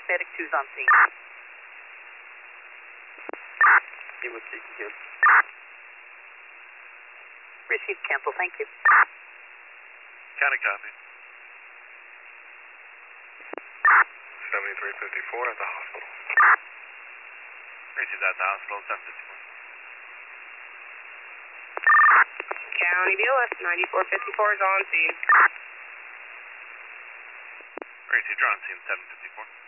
Medic 2's on scene. Received, cancel, thank you. County copy. 7354 at the hospital. Received at the hospital, 754. County BLS 9454 is on scene. Received, you're on scene, 754.